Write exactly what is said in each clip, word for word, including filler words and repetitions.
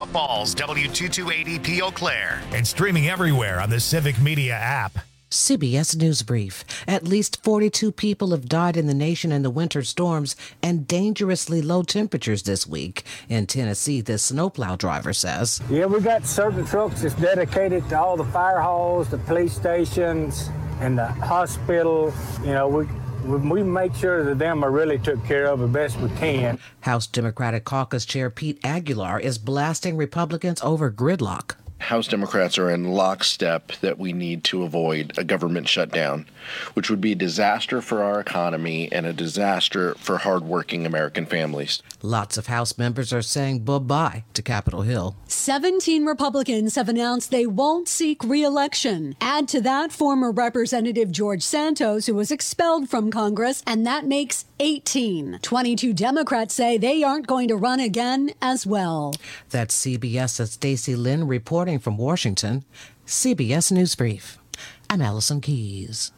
Falls, W two two eight zero P Eau Claire, and streaming everywhere on the Civic Media app. C B S News Brief. At least forty-two people have died in the nation in the winter storms and dangerously low temperatures this week. In Tennessee, the snowplow driver says. Yeah, we got certain trucks that's dedicated to all the fire halls, the police stations, and the hospital. You know, we we make sure that them are really took care of the best we can. House Democratic Caucus Chair Pete Aguilar is blasting Republicans over gridlock. House Democrats are in lockstep that we need to avoid a government shutdown, which would be a disaster for our economy and a disaster for hardworking American families. Lots of House members are saying bye-bye to Capitol Hill. seventeen Republicans have announced they won't seek re-election. Add to that former Representative George Santos, who was expelled from Congress, and that makes eighteen. twenty-two Democrats say they aren't going to run again as well. That's CBS's Stacey Lynn reporting from Washington. C B S News Brief. I'm Allison Keyes.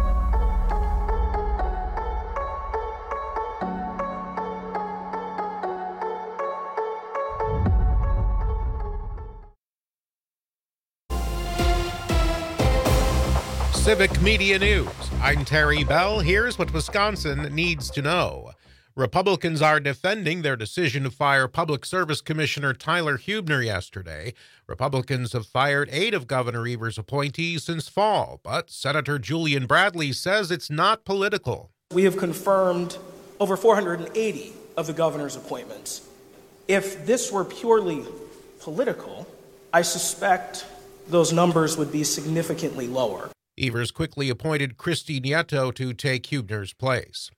Civic Media News. I'm Terry Bell. Here's what Wisconsin needs to know. Republicans are defending their decision to fire Public Service Commissioner Tyler Huebner yesterday. Republicans have fired eight of Governor Evers' appointees since fall, but Senator Julian Bradley says it's not political. We have confirmed over four hundred eighty of the governor's appointments. If this were purely political, I suspect those numbers would be significantly lower. Evers quickly appointed Christy Nieto to take Huebner's place.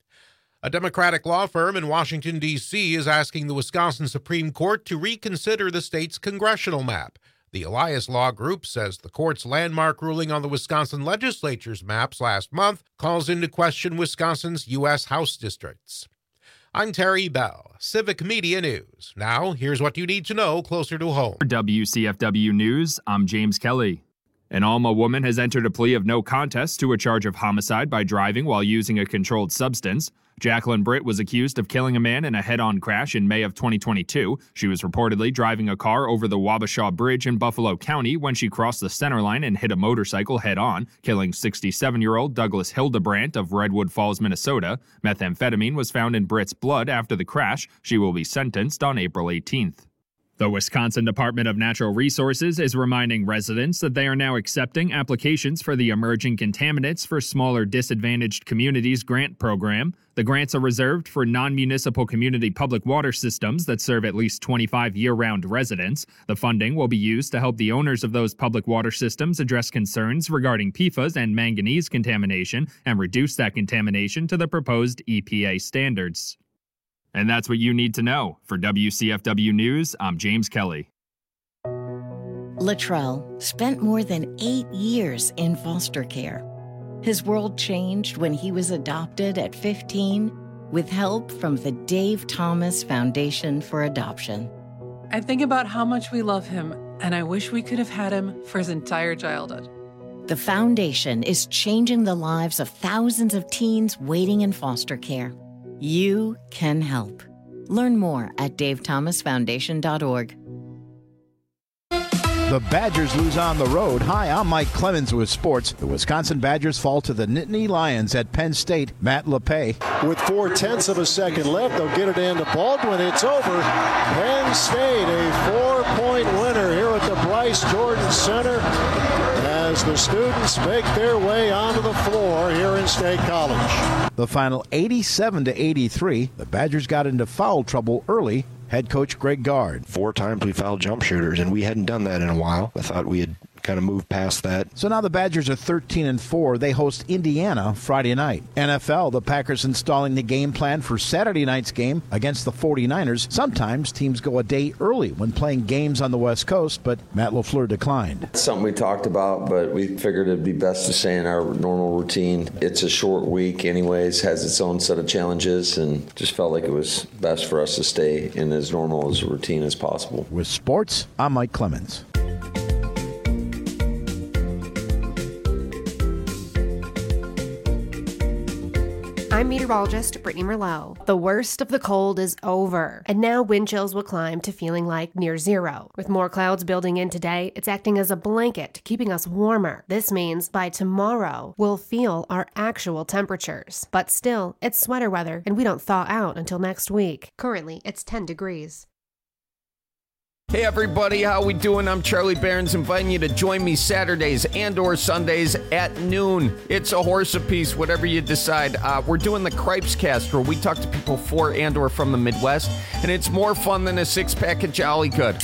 A Democratic law firm in Washington, D C is asking the Wisconsin Supreme Court to reconsider the state's congressional map. The Elias Law Group says the court's landmark ruling on the Wisconsin legislature's maps last month calls into question Wisconsin's U S House districts. I'm Terry Bell, Civic Media News. Now, here's what you need to know closer to home. For W C F W News, I'm James Kelly. An Alma woman has entered a plea of no contest to a charge of homicide by driving while using a controlled substance. Jacqueline Britt was accused of killing a man in a head-on crash in May of twenty twenty-two. She was reportedly driving a car over the Wabasha Bridge in Buffalo County when she crossed the center line and hit a motorcycle head-on, killing sixty-seven-year-old Douglas Hildebrandt of Redwood Falls, Minnesota. Methamphetamine was found in Britt's blood after the crash. She will be sentenced on April eighteenth. The Wisconsin Department of Natural Resources is reminding residents that they are now accepting applications for the Emerging Contaminants for Smaller Disadvantaged Communities grant program. The grants are reserved for non-municipal community public water systems that serve at least twenty-five year-round residents. The funding will be used to help the owners of those public water systems address concerns regarding P F A S and manganese contamination and reduce that contamination to the proposed E P A standards. And that's what you need to know. For W C F W News, I'm James Kelly. Latrell spent more than eight years in foster care. His world changed when he was adopted at fifteen with help from the Dave Thomas Foundation for Adoption. I think about how much we love him, and I wish we could have had him for his entire childhood. The foundation is changing the lives of thousands of teens waiting in foster care. You can help. Learn more at dave thomas foundation dot org. The Badgers lose on the road. Hi, I'm Mike Clemens with sports. The Wisconsin Badgers fall to the Nittany Lions at Penn State. Matt LePay. With four-tenths of a second left, they'll get it into Baldwin. It's over. Penn State, a four-point winner here at the Bryce Jordan Center as the students make their way onto the floor here in State College. The final eighty-seven to eighty-three. The Badgers got into foul trouble early. Head coach Greg Gard. Four times we fouled jump shooters, and we hadn't done that in a while. I thought we had kind of moved past that. So now the Badgers are thirteen and four. They host Indiana Friday night. N F L, the Packers installing the game plan for Saturday night's game against the forty-niners. Sometimes teams go a day early when playing games on the West Coast, but Matt LaFleur declined. It's something we talked about, but we figured it'd be best to stay in our normal routine. It's a short week anyways, has its own set of challenges, and just felt like it was best for us to stay in as normal as a routine as possible. With sports, I'm Mike Clemens. I'm meteorologist Brittany Merlot. The worst of the cold is over, and now wind chills will climb to feeling like near zero. With more clouds building in today, it's acting as a blanket, keeping us warmer. This means by tomorrow, we'll feel our actual temperatures. But still, it's sweater weather, and we don't thaw out until next week. Currently, it's ten degrees. Hey everybody, how we doing? I'm Charlie Barons, inviting you to join me Saturdays and or Sundays at noon. It's a horse apiece, whatever you decide. Uh, we're doing the Cripes Cast, where we talk to people for and or from the Midwest, and it's more fun than a six-pack of Jolly Good.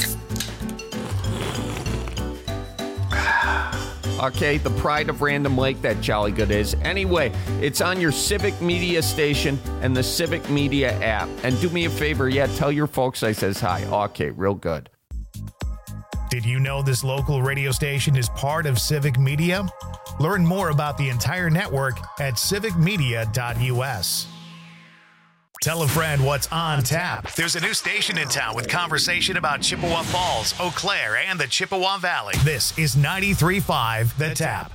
Okay, the pride of Random Lake, that Jolly Good is. Anyway, it's on your Civic Media station and the Civic Media app. And do me a favor, yeah, tell your folks I says hi. Okay, real good. Did you know this local radio station is part of Civic Media? Learn more about the entire network at civic media dot u s. Tell a friend what's on tap. There's a new station in town with conversation about Chippewa Falls, Eau Claire, and the Chippewa Valley. This is ninety-three point five The Tap.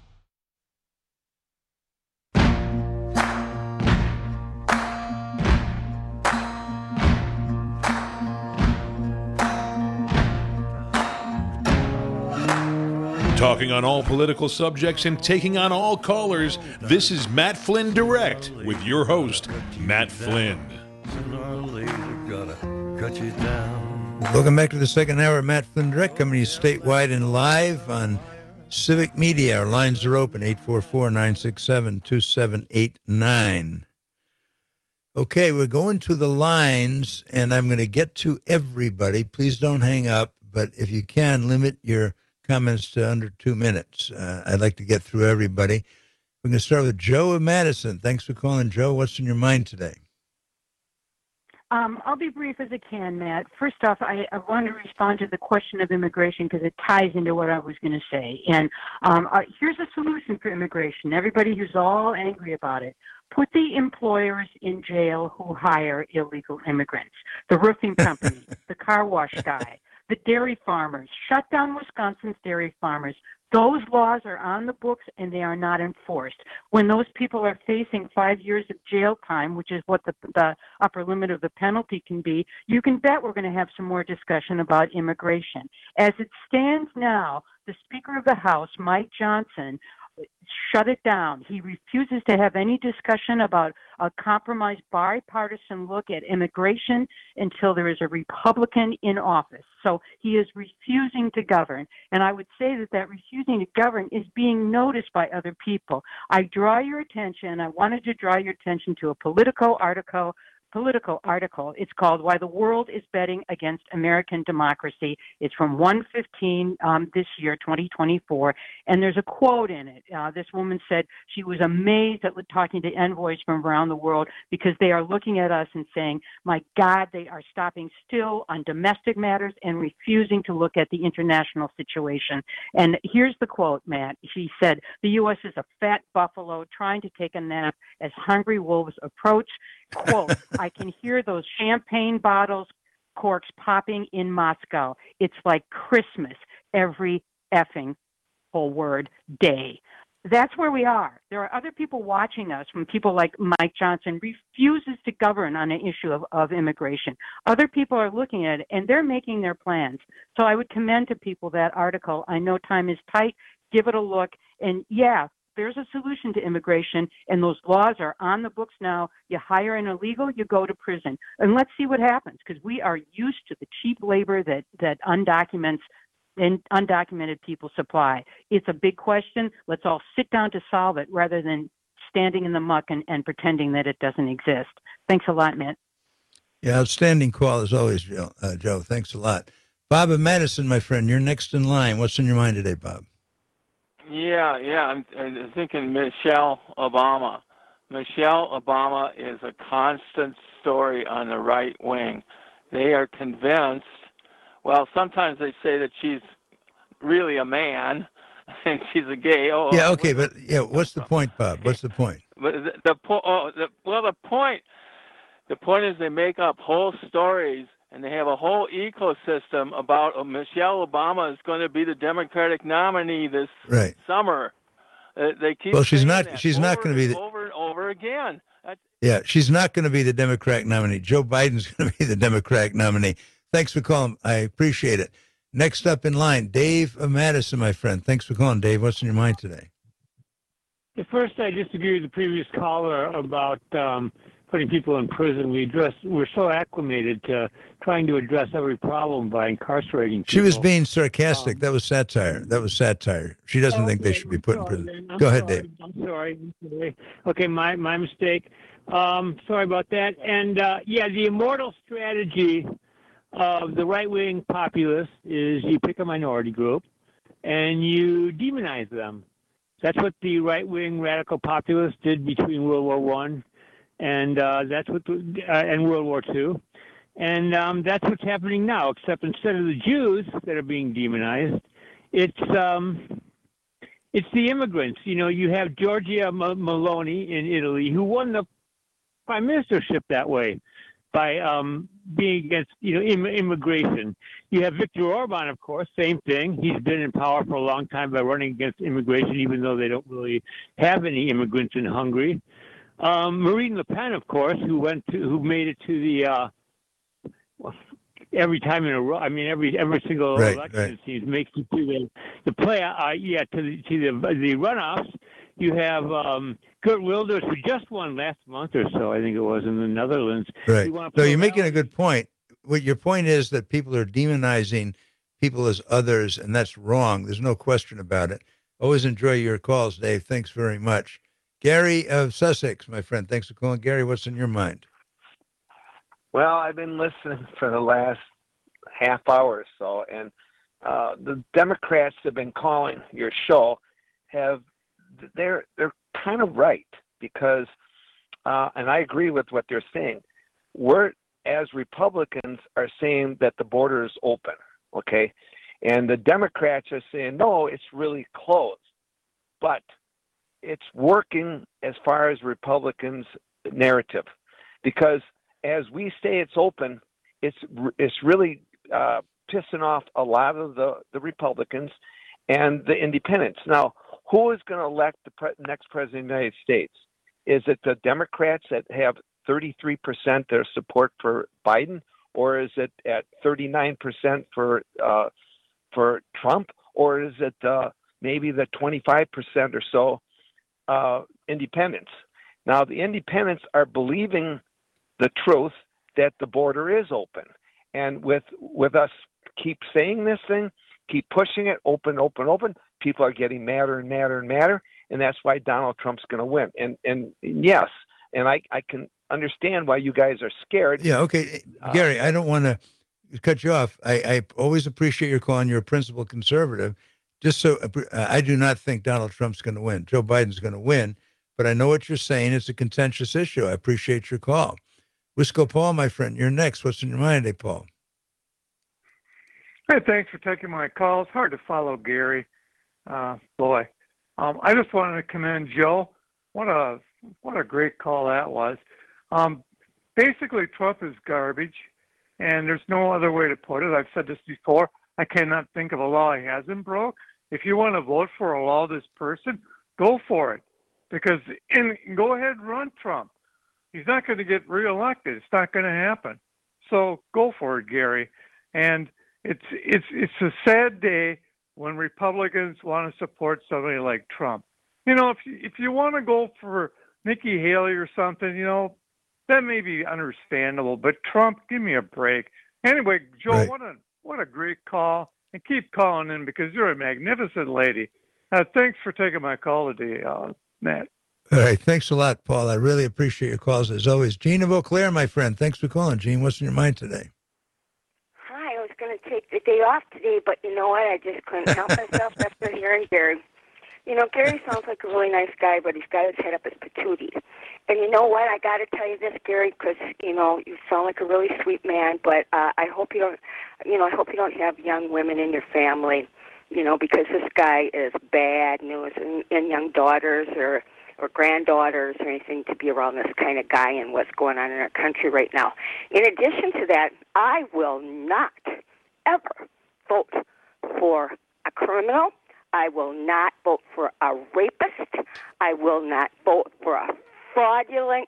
Talking on all political subjects and taking on all callers, this is Matt Flynn Direct with your host, Matt Flynn. Welcome back to the second hour of Matt Flynn Direct, coming to you statewide and live on Civic Media. Our lines are open, eight four four, nine six seven, two seven eight nine. Okay, we're going to the lines, and I'm going to get to everybody. Please don't hang up, but if you can, limit your comments to under two minutes. Uh, I'd like to get through everybody. We're going to start with Joe of Madison. Thanks for calling, Joe. What's in your mind today? Um, I'll be brief as I can, Matt. First off, I, I want to respond to the question of immigration because it ties into what I was going to say. And um, uh, here's a solution for immigration. Everybody who's all angry about it, put the employers in jail who hire illegal immigrants. The roofing company, the car wash guy, the dairy farmers. Shut down Wisconsin's dairy farmers. Those laws are on the books and they are not enforced. When those people are facing five years of jail time, which is what the, the upper limit of the penalty can be, you can bet we're going to have some more discussion about immigration. As it stands now, the Speaker of the House, Mike Johnson, shut it down. He refuses to have any discussion about a compromised bipartisan look at immigration until there is a Republican in office. So he is refusing to govern. And I would say that that refusing to govern is being noticed by other people. I draw your attention, I wanted to draw your attention to a Politico article political article. It's called Why the World is Betting Against American Democracy. It's from one fifteen um, this year, twenty twenty-four, and there's a quote in it. Uh, this woman said she was amazed at talking to envoys from around the world because they are looking at us and saying, my God, they are stopping still on domestic matters and refusing to look at the international situation. And here's the quote, Matt. She said, the U S is a fat buffalo trying to take a nap as hungry wolves approach. Quote, I can hear those champagne bottles, corks popping in Moscow. It's like Christmas every effing whole word day. That's where we are. There are other people watching us, from people like Mike Johnson, refuses to govern on an issue of, of immigration. Other people are looking at it, and they're making their plans. So I would commend to people that article. I know time is tight. Give it a look. And, yeah, there's a solution to immigration, and those laws are on the books now. You hire an illegal, you go to prison. And let's see what happens, because we are used to the cheap labor that, that undocumented and undocumented people supply. It's a big question. Let's all sit down to solve it rather than standing in the muck and, and pretending that it doesn't exist. Thanks a lot, Matt. Yeah, outstanding call as always, Joe. Uh, Joe, thanks a lot. Bob of Madison, my friend, you're next in line. What's in your mind today, Bob? Yeah, yeah, I'm, I'm thinking Michelle Obama. Michelle Obama is a constant story on the right wing. They are convinced, well, sometimes they say that she's really a man and she's a gay. Oh, yeah, okay, but yeah, what's the point, Bob? What's the point? But the, the, oh, the well, the point, the point is they make up whole stories. And they have a whole ecosystem about uh, Michelle Obama is going to be the Democratic nominee this right. summer. Uh, they keep well, she's not. that She's over not going to be the, over and over again. Yeah, she's not going to be the Democratic nominee. Joe Biden's going to be the Democratic nominee. Thanks for calling. I appreciate it. Next up in line, Dave of Madison, my friend. Thanks for calling, Dave. What's in your mind today? At first, I disagree with the previous caller about um, putting people in prison. We address, we're so acclimated to trying to address every problem by incarcerating people. She was being sarcastic. Um, that was satire. That was satire. She doesn't okay, think they should be put in prison. Go ahead, sorry, Dave. I'm sorry. I'm sorry. Okay, my, my mistake. Um, sorry about that. And, uh, yeah, the immortal strategy of the right-wing populace is you pick a minority group and you demonize them. That's what the right-wing radical populists did between World War One and uh, that's what the, uh, and World War Two, and um, that's what's happening now. Except instead of the Jews that are being demonized, it's um, it's the immigrants. You know, you have Giorgia Meloni in Italy who won the prime ministership that way by um, being against, you know, im- immigration. You have Viktor Orban, of course, same thing. He's been in power for a long time by running against immigration, even though they don't really have any immigrants in Hungary. Um, Marine Le Pen, of course, who went to, who made it to the uh, every time in a row. I mean, every every single right, election right. it seems makes it to the the play. Uh, yeah, to the to the the runoffs. You have um, Geert Wilders, who just won last month or so, I think it was, in the Netherlands. Right. You So you're making a good point. What your point is that people are demonizing people as others, and that's wrong. There's no question about it. Always enjoy your calls, Dave. Thanks very much. Gary of Sussex, my friend. Thanks for calling. Gary, what's in your mind? Well, I've been listening for the last half hour or so, and uh, the Democrats have been calling your show have they're they're kind of right because, uh, and I agree with what they're saying. We're, as Republicans, are saying that the border is open, okay, and the Democrats are saying no, it's really closed, but it's working as far as Republicans' narrative, because as we say it's open, it's it's really uh, pissing off a lot of the, the Republicans and the independents. Now, who is going to elect the pre- next president of the United States? Is it the Democrats that have thirty-three percent their support for Biden, or is it at thirty-nine percent for uh, for Trump, or is it uh, maybe the twenty-five percent or so uh, independents? Now, the independents are believing the truth that the border is open, and with with us keep saying this thing, keep pushing it, open, open, open, people are getting madder and madder and madder, and that's why Donald Trump's going to win. And and yes, and I, I can understand why you guys are scared. Yeah, okay. Uh, Gary, I don't want to cut you off. I, I always appreciate your call, and you're a principled conservative. Just so uh, I do not think Donald Trump's going to win. Joe Biden's going to win, but I know what you're saying. It's a contentious issue. I appreciate your call. Wisco Paul, my friend, you're next. What's in your mind, hey, Paul? Hey, thanks for taking my call. It's hard to follow Gary. Uh, boy, um, I just wanted to commend Joe. What a what a great call that was. Um, basically, Trump is garbage, and there's no other way to put it. I've said this before. I cannot think of a law he hasn't broke. If you want to vote for a law this person, go for it, because in, go ahead and run Trump. He's not going to get reelected. It's not going to happen. So go for it, Gary. And it's it's it's a sad day when Republicans want to support somebody like Trump. You know, if you, if you want to go for Nikki Haley or something, you know, that may be understandable. But Trump, give me a break. Anyway, Joe, right. what a what a great call, and keep calling in because you're a magnificent lady. Uh, thanks for taking my call today, uh, Matt. All right, thanks a lot, Paul. I really appreciate your calls as always. Gene of Eau Claire, my friend, thanks for calling. Gene, what's in your mind today? Hi, I was going to take the day off today, but you know what? I just couldn't help myself after hearing Gary. You know, Gary sounds like a really nice guy, but he's got his head up his patootie. And you know what? I got to tell you this, Gary, because you know you sound like a really sweet man. But uh, I hope you don't, you know, I hope you don't have young women in your family. You know, because this guy is bad news, and, and young daughters or or granddaughters or anything to be around this kind of guy and what's going on in our country right now. In addition to that, I will not ever vote for a criminal. I will not vote for a rapist. I will not vote for a fraudulent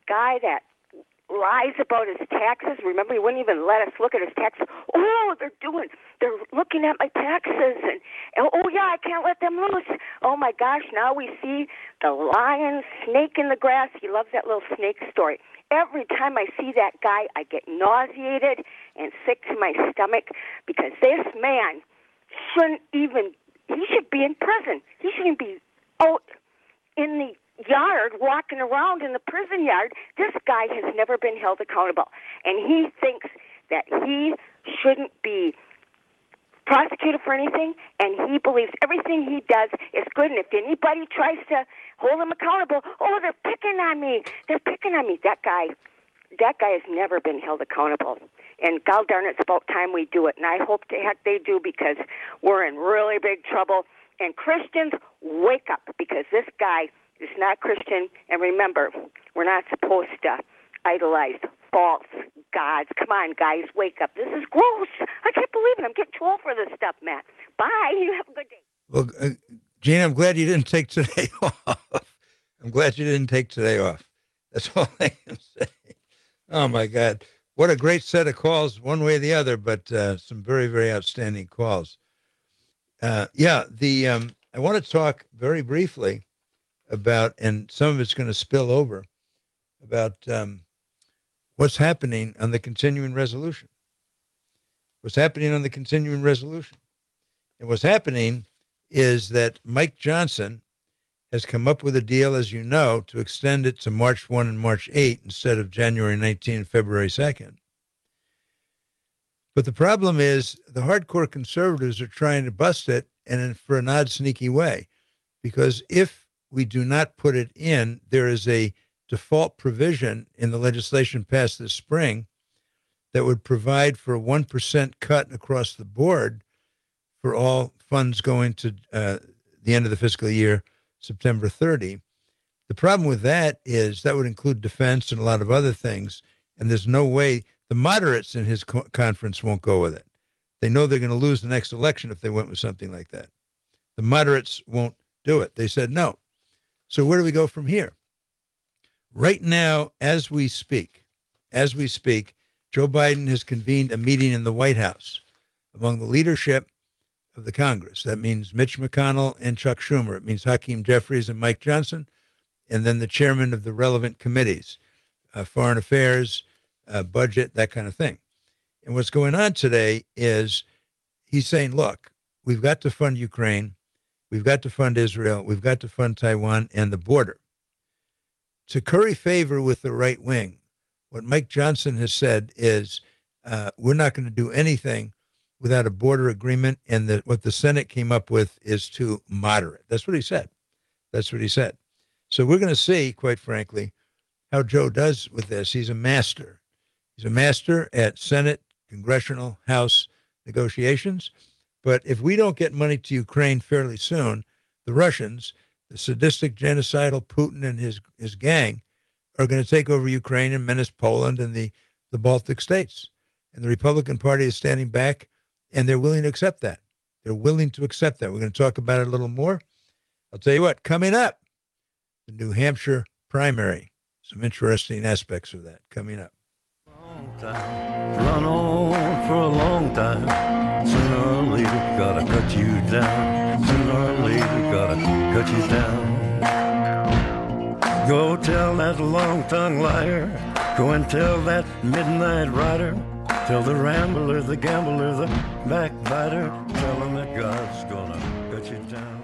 guy that lies about his taxes. Remember, he wouldn't even let us look at his taxes. Oh, they're doing, they're looking at my taxes, and, and oh yeah, I can't let them loose. Oh my gosh, now we see the lion, snake in the grass. He loves that little snake story. Every time I see that guy, I get nauseated and sick to my stomach because this man shouldn't even, he should be in prison. He shouldn't be out in the yard, walking around in the prison yard. This guy has never been held accountable, and he thinks that he shouldn't be prosecuted for anything, and he believes everything he does is good, and if anybody tries to hold him accountable, oh, they're picking on me, they're picking on me. That guy, that guy has never been held accountable, and God darn, it's about time we do it, and I hope to heck they do, because we're in really big trouble, and Christians, wake up, because this guy is not Christian, and remember, we're not supposed to idolize false gods. Come on, guys, wake up. This is gross. I can't believe it. I'm getting too old for this stuff, Matt. Bye. You have a good day. Well, uh, Gene, I'm glad you didn't take today off. I'm glad you didn't take today off. That's all I can say. Oh, my God. What a great set of calls, one way or the other, but uh, some very, very outstanding calls. Uh, yeah, the um, I want to talk very briefly about, and some of it's going to spill over, about um, what's happening on the continuing resolution. What's happening on the continuing resolution. And what's happening is that Mike Johnson has come up with a deal, as you know, to extend it to March first and March eighth instead of January nineteenth and February second. But the problem is the hardcore conservatives are trying to bust it, and for an odd, sneaky way. Because if we do not put it in, there is a default provision in the legislation passed this spring that would provide for a one percent cut across the board for all funds going to uh, the end of the fiscal year, September thirtieth. The problem with that is that would include defense and a lot of other things, and there's no way the moderates in his co- conference won't go with it. They know they're going to lose the next election if they went with something like that. The moderates won't do it. They said no. So where do we go from here? Right now, as we speak, as we speak, Joe Biden has convened a meeting in the White House among the leadership of the Congress. That means Mitch McConnell and Chuck Schumer. It means Hakeem Jeffries and Mike Johnson, and then the chairman of the relevant committees, uh, foreign affairs, uh, budget, that kind of thing. And what's going on today is he's saying, look, we've got to fund Ukraine. We've got to fund Israel. We've got to fund Taiwan and the border. To curry favor with the right wing, what Mike Johnson has said is uh, we're not going to do anything without a border agreement, and the, what the Senate came up with is too moderate. That's what he said. That's what he said. So we're going to see, quite frankly, how Joe does with this. He's a master. He's a master at Senate, Congressional, House negotiations. But if we don't get money to Ukraine fairly soon, the Russians, the sadistic, genocidal Putin and his, his gang, are going to take over Ukraine and menace Poland and the, the Baltic states. And the Republican Party is standing back, and they're willing to accept that. They're willing to accept that. We're going to talk about it a little more. I'll tell you what, coming up, the New Hampshire primary. Some interesting aspects of that coming up. Run on for a long time. Sooner or later, gotta cut you down. Sooner or later, gotta cut you down. Go tell that long-tongued liar. Go and tell that midnight rider. Tell the rambler, the gambler, the backbiter. Tell him that God's gonna cut you down.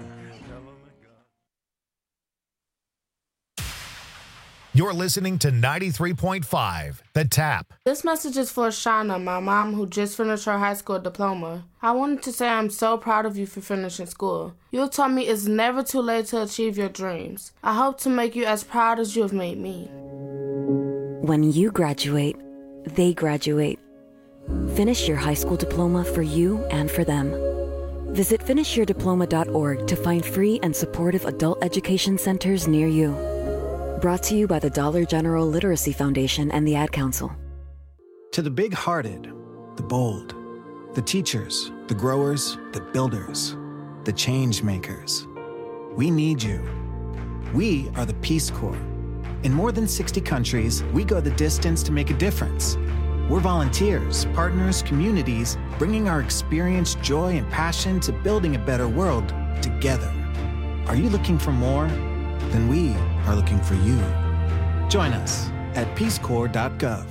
You're listening to ninety-three point five, The Tap. This message is for Shauna, my mom, who just finished her high school diploma. I wanted to say I'm so proud of you for finishing school. You taught me it's never too late to achieve your dreams. I hope to make you as proud as you have made me. When you graduate, they graduate. Finish your high school diploma for you and for them. Visit finish your diploma dot org to find free and supportive adult education centers near you. Brought to you by the Dollar General Literacy Foundation and the Ad Council. To the big-hearted, the bold, the teachers, the growers, the builders, the change makers, we need you. We are the Peace Corps, In more than sixty countries, we go the distance to make a difference. We're volunteers, partners, communities, bringing our experience, joy, and passion to building a better world together. Are you looking for more? Then we are looking for you. Join us at peace corps dot gov.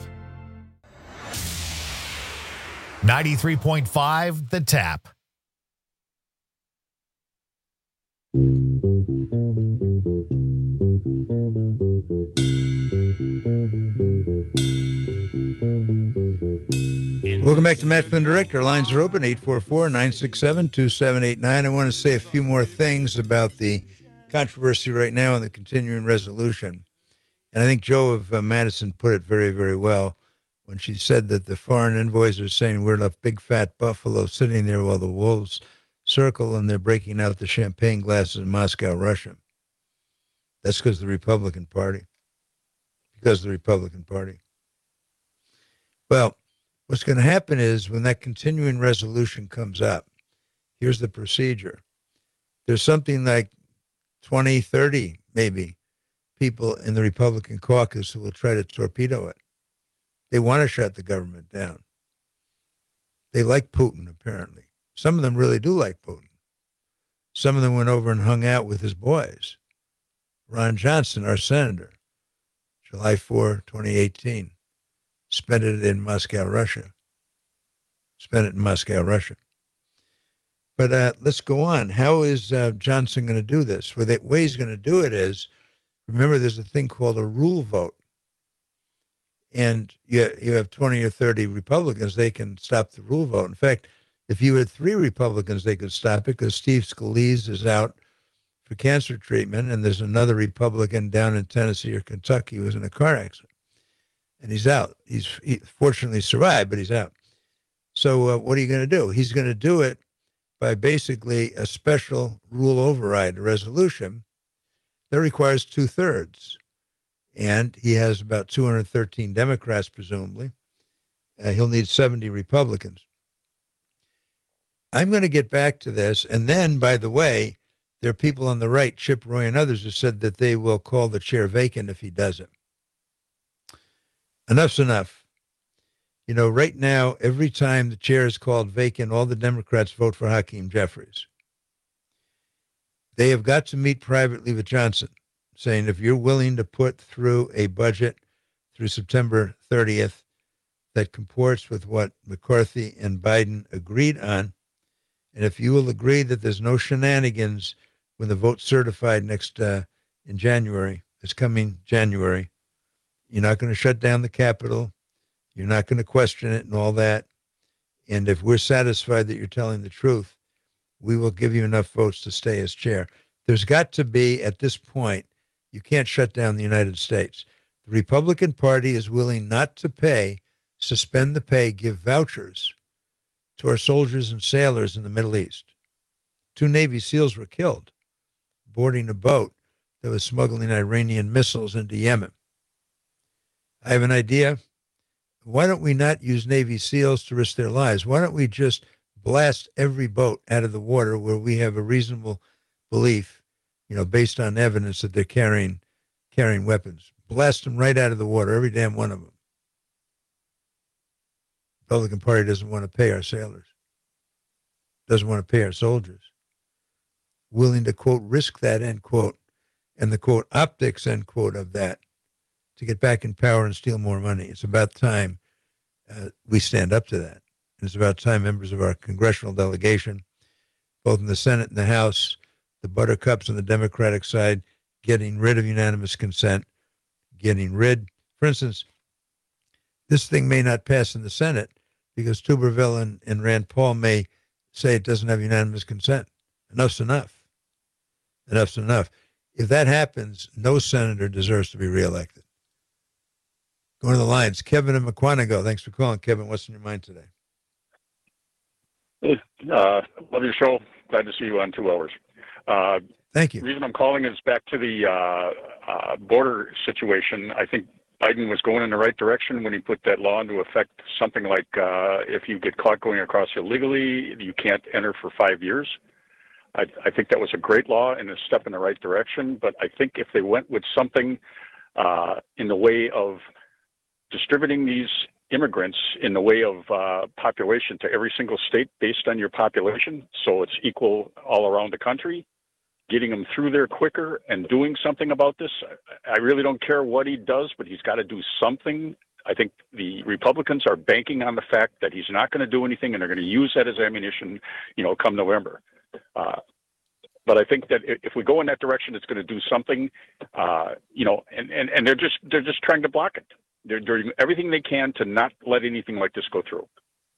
ninety-three point five The Tap. Welcome back to Matt Flynn Direct. Our lines are open, eight four four, nine six seven, two seven eight nine. I want to say a few more things about the controversy right now and the continuing resolution. And I think Jo of uh, Madison put it very, very well when she said that the foreign envoys are saying we're a big fat buffalo sitting there while the wolves circle and they're breaking out the champagne glasses in Moscow, Russia. That's because of the Republican Party. Because of the Republican Party. Well, what's going to happen is when that continuing resolution comes up, here's the procedure. There's something like twenty, thirty, maybe, people in the Republican caucus who will try to torpedo it. They want to shut the government down. They like Putin, apparently. Some of them really do like Putin. Some of them went over and hung out with his boys. Ron Johnson, our senator, July fourth, twenty eighteen. Spent it in Moscow, Russia. Spent it in Moscow, Russia. But uh, let's go on. How is uh, Johnson going to do this? Well, the way he's going to do it is, remember, there's a thing called a rule vote. And you, you have twenty or thirty Republicans, they can stop the rule vote. In fact, if you had three Republicans, they could stop it because Steve Scalise is out for cancer treatment, and there's another Republican down in Tennessee or Kentucky who was in a car accident. And he's out. He's he fortunately survived, but he's out. So uh, what are you going to do? He's going to do it by basically a special rule override, a resolution that requires two-thirds. And he has about two hundred thirteen Democrats, presumably. Uh, he'll need seventy Republicans. I'm going to get back to this. And then, by the way, there are people on the right, Chip Roy and others, who said that they will call the chair vacant if he does it. Enough's enough. You know, right now, every time the chair is called vacant, all the Democrats vote for Hakeem Jeffries. They have got to meet privately with Johnson, saying if you're willing to put through a budget through September thirtieth that comports with what McCarthy and Biden agreed on, and if you will agree that there's no shenanigans when the vote's certified next uh, in January, it's coming January, you're not going to shut down the Capitol. You're not going to question it and all that. And if we're satisfied that you're telling the truth, we will give you enough votes to stay as chair. There's got to be, at this point, you can't shut down the United States. The Republican Party is willing not to pay, suspend the pay, give vouchers to our soldiers and sailors in the Middle East. Two Navy SEALs were killed boarding a boat that was smuggling Iranian missiles into Yemen. I have an idea. Why don't we not use Navy SEALs to risk their lives? Why don't we just blast every boat out of the water where we have a reasonable belief, you know, based on evidence that they're carrying carrying weapons? Blast them right out of the water, every damn one of them. The Republican Party doesn't want to pay our sailors, doesn't want to pay our soldiers. Willing to, quote, risk that, end quote, and the, quote, optics, end quote, of that to get back in power and steal more money. It's about time uh, we stand up to that. And it's about time members of our congressional delegation, both in the Senate and the House, the buttercups on the Democratic side, getting rid of unanimous consent, getting rid. For instance, this thing may not pass in the Senate because Tuberville and, and Rand Paul may say it doesn't have unanimous consent. Enough's enough. Enough's enough. If that happens, no senator deserves to be reelected. Going to the lines. Kevin and Mukwonago. Thanks for calling, Kevin. What's in your mind today? Hey, uh, love your show. Glad to see you on two hours. Uh, Thank you. The reason I'm calling is back to the uh, uh, border situation. I think Biden was going in the right direction when he put that law into effect, something like uh, if you get caught going across illegally, you can't enter for five years. I, I think that was a great law and a step in the right direction. But I think if they went with something uh, in the way of distributing these immigrants in the way of uh, population to every single state based on your population, so it's equal all around the country, getting them through there quicker and doing something about this. I really don't care what he does, but he's got to do something. I think the Republicans are banking on the fact that he's not going to do anything, and they're going to use that as ammunition, you know, come November. Uh, but I think that if we go in that direction, it's going to do something, uh, you know, and, and, and they're just they're just trying to block it. They're doing everything they can to not let anything like this go through.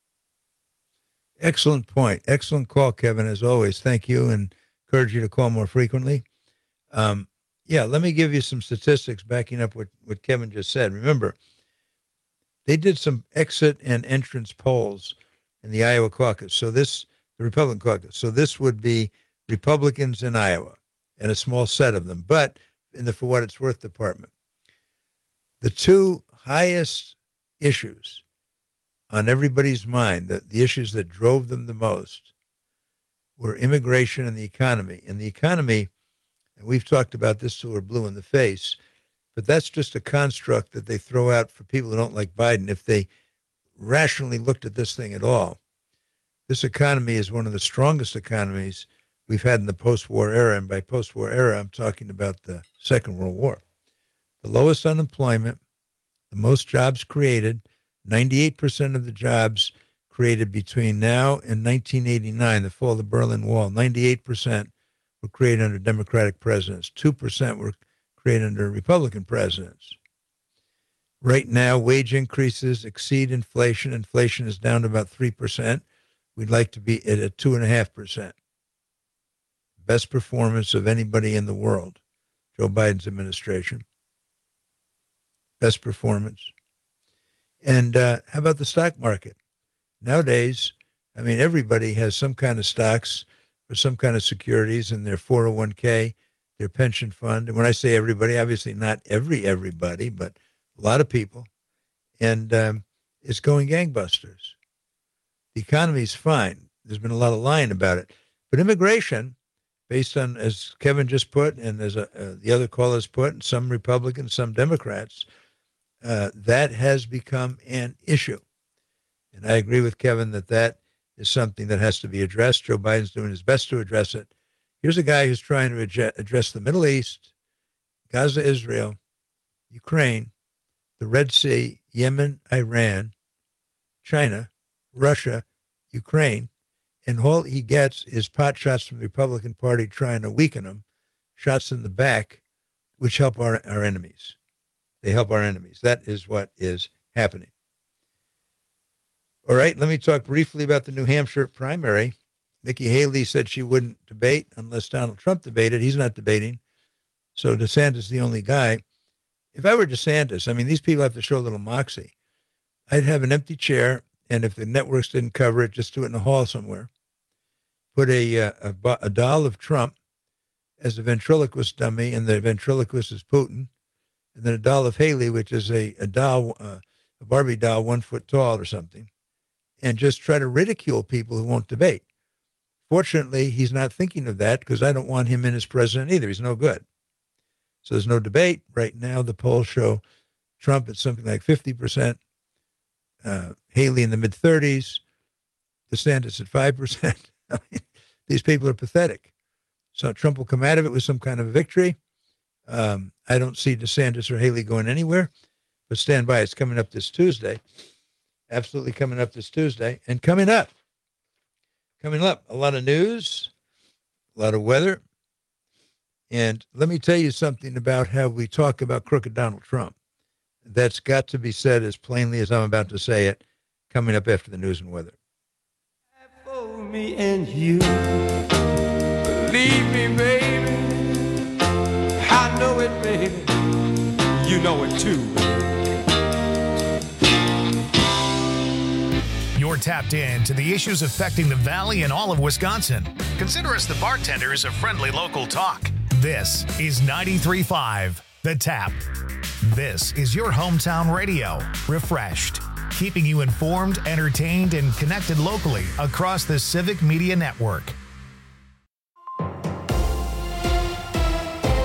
Excellent point. Excellent call, Kevin, as always. Thank you, and encourage you to call more frequently. Um, yeah, let me give you some statistics backing up what, what Kevin just said. Remember, they did some exit and entrance polls in the Iowa caucus. So this, the Republican caucus. So this would be Republicans in Iowa and a small set of them, but in the For What It's Worth department. The two highest issues on everybody's mind, the, the issues that drove them the most, were immigration and the economy. And the economy, and we've talked about this till we're blue in the face, but that's just a construct that they throw out for people who don't like Biden. If they rationally looked at this thing at all, this economy is one of the strongest economies we've had in the post-war era. And by post-war era, I'm talking about the Second World War. The lowest unemployment, the most jobs created, ninety-eight percent of the jobs created between now and nineteen eighty-nine, the fall of the Berlin Wall, ninety-eight percent were created under Democratic presidents. two percent were created under Republican presidents. Right now, wage increases exceed inflation. Inflation is down to about three percent. We'd like to be at a two point five percent. Best performance of anybody in the world, Joe Biden's administration. Best performance. And uh, how about the stock market? Nowadays, I mean, everybody has some kind of stocks or some kind of securities in their four oh one k, their pension fund. And when I say everybody, obviously not every everybody, but a lot of people. And um, it's going gangbusters. The economy's fine. There's been a lot of lying about it. But immigration, based on, as Kevin just put, and as a, uh, the other callers put, and some Republicans, some Democrats, uh, that has become an issue. And I agree with Kevin that that is something that has to be addressed. Joe Biden's doing his best to address it. Here's a guy who's trying to adge- address the Middle East, Gaza, Israel, Ukraine, the Red Sea, Yemen, Iran, China, Russia, Ukraine, and all he gets is pot shots from the Republican Party trying to weaken him, shots in the back, which help our, our enemies. They help our enemies. That is what is happening. All right, let me talk briefly about the New Hampshire primary. Nikki Haley said she wouldn't debate unless Donald Trump debated. He's not debating. So DeSantis is the only guy. If I were DeSantis, I mean, these people have to show a little moxie. I'd have an empty chair, and if the networks didn't cover it, just do it in a hall somewhere. Put a, uh, a, a doll of Trump as a ventriloquist dummy, and the ventriloquist is Putin. And then a doll of Haley, which is a, a doll, uh, a Barbie doll, one foot tall or something, and just try to ridicule people who won't debate. Fortunately, he's not thinking of that because I don't want him in as president either. He's no good. So there's no debate. Right now, the polls show Trump at something like fifty percent, uh, Haley in the mid-thirties, DeSantis at five percent. I mean, these people are pathetic. So Trump will come out of it with some kind of a victory. Um, I don't see DeSantis or Haley going anywhere, but stand by. It's coming up this Tuesday. Absolutely coming up this Tuesday. And coming up, coming up, a lot of news, a lot of weather. And let me tell you something about how we talk about crooked Donald Trump. That's got to be said as plainly as I'm about to say it, coming up after the news and weather. For me and you, believe me, baby. I know it, baby. You know it too. You're tapped in to the issues affecting the Valley and all of Wisconsin. Consider us the bartenders of friendly local talk. This is ninety-three point five, The Tap. This is your hometown radio, refreshed, keeping you informed, entertained, and connected locally across the Civic Media Network.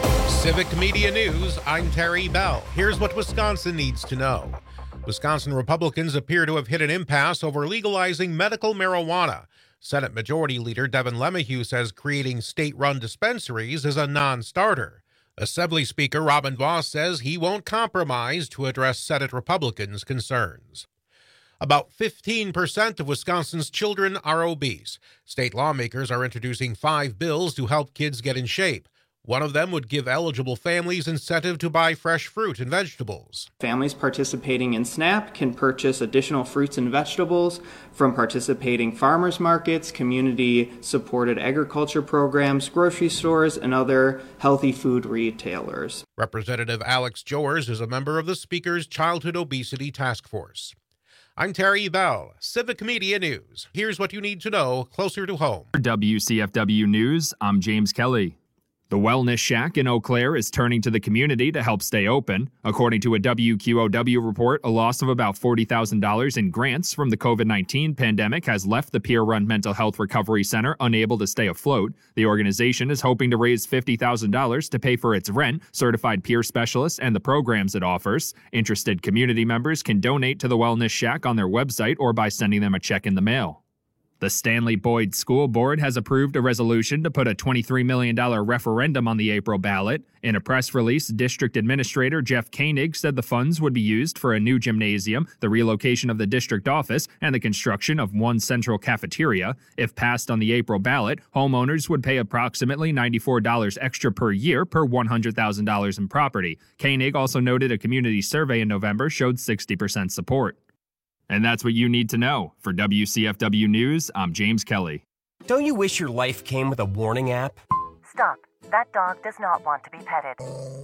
Civic Media News, I'm Terry Bell. Here's what Wisconsin needs to know. Wisconsin Republicans appear to have hit an impasse over legalizing medical marijuana. Senate Majority Leader Devin LeMahieu says creating state-run dispensaries is a non-starter. Assembly Speaker Robin Vos says he won't compromise to address Senate Republicans' concerns. About fifteen percent of Wisconsin's children are obese. State lawmakers are introducing five bills to help kids get in shape. One of them would give eligible families incentive to buy fresh fruit and vegetables. Families participating in SNAP can purchase additional fruits and vegetables from participating farmers markets, community-supported agriculture programs, grocery stores, and other healthy food retailers. Representative Alex Jowers is a member of the Speaker's Childhood Obesity Task Force. I'm Terry Bell, Civic Media News. Here's what you need to know closer to home. For W C F W News, I'm James Kelly. The Wellness Shack in Eau Claire is turning to the community to help stay open. According to a W Q O W report, a loss of about forty thousand dollars in grants from the covid nineteen pandemic has left the peer-run Mental Health Recovery Center unable to stay afloat. The organization is hoping to raise fifty thousand dollars to pay for its rent, certified peer specialists, and the programs it offers. Interested community members can donate to the Wellness Shack on their website or by sending them a check in the mail. The Stanley Boyd School Board has approved a resolution to put a twenty-three million dollars referendum on the April ballot. In a press release, District Administrator Jeff Koenig said the funds would be used for a new gymnasium, the relocation of the district office, and the construction of one central cafeteria. If passed on the April ballot, homeowners would pay approximately ninety-four dollars extra per year per one hundred thousand dollars in property. Koenig also noted a community survey in November showed sixty percent support. And that's what you need to know. For W C F W News, I'm James Kelly. Don't you wish your life came with a warning app? Stop. That dog does not want to be petted.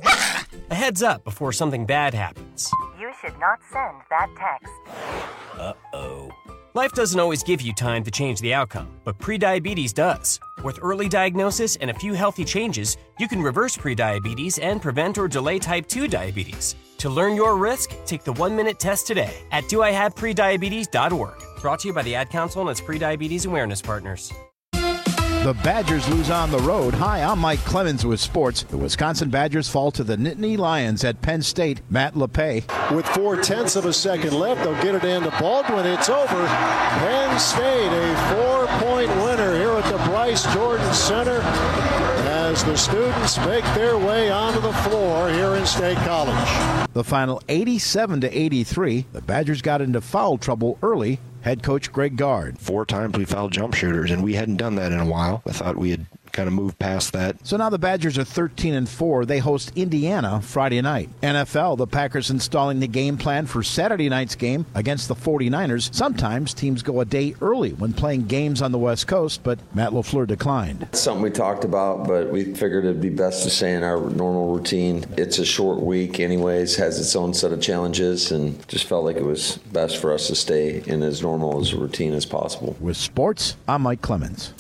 A heads up before something bad happens. You should not send that text. Uh-oh. Life doesn't always give you time to change the outcome, but prediabetes does. With early diagnosis and a few healthy changes, you can reverse prediabetes and prevent or delay type two diabetes. To learn your risk, take the one-minute test today at do I have prediabetes dot org. Brought to you by the Ad Council and its prediabetes awareness partners. The Badgers lose on the road. Hi, I'm Mike Clemens with sports. The Wisconsin Badgers fall to the Nittany Lions at Penn State. Matt LePay. With four-tenths of a second left, they'll get it into Baldwin. It's over. Penn State, a four-point winner here at the Bryce Jordan Center as the students make their way onto the floor here in State College. The final eighty-seven to eighty-three. The Badgers got into foul trouble early. Head coach Greg Gard. Four times we fouled jump shooters, and we hadn't done that in a while. I thought we had kind of moved past that. So now the Badgers are thirteen and four. They host Indiana Friday night. N F L, the Packers installing the game plan for Saturday night's game against the forty-niners. Sometimes teams go a day early when playing games on the West Coast, but Matt LaFleur declined. It's something we talked about, but we figured it'd be best to stay in our normal routine. It's a short week anyways, has its own set of challenges, and just felt like it was best for us to stay in as normal as a routine as possible. With sports, I'm Mike Clemens.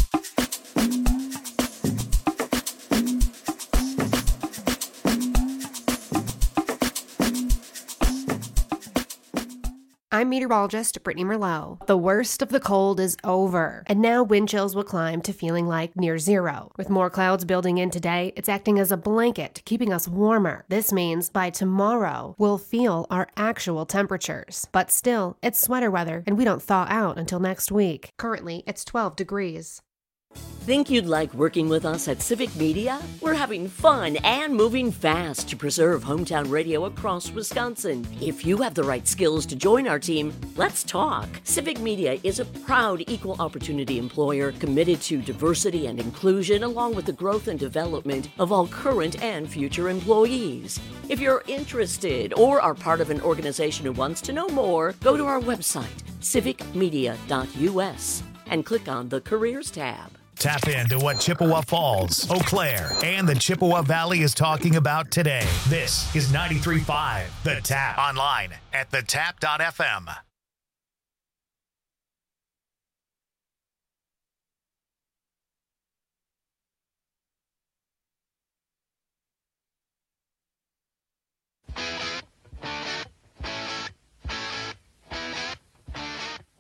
I'm meteorologist Brittany Merlot. The worst of the cold is over, and now wind chills will climb to feeling like near zero. With more clouds building in today, it's acting as a blanket, keeping us warmer. This means by tomorrow, we'll feel our actual temperatures. But still, it's sweater weather, and we don't thaw out until next week. Currently, it's twelve degrees. Think you'd like working with us at Civic Media? We're having fun and moving fast to preserve hometown radio across Wisconsin. If you have the right skills to join our team, let's talk. Civic Media is a proud equal opportunity employer committed to diversity and inclusion along with the growth and development of all current and future employees. If you're interested or are part of an organization who wants to know more, go to our website, civic media dot u s, and click on the Careers tab. Tap into what Chippewa Falls, Eau Claire, and the Chippewa Valley is talking about today. This is ninety-three point five The Tap. Online at the tap dot f m.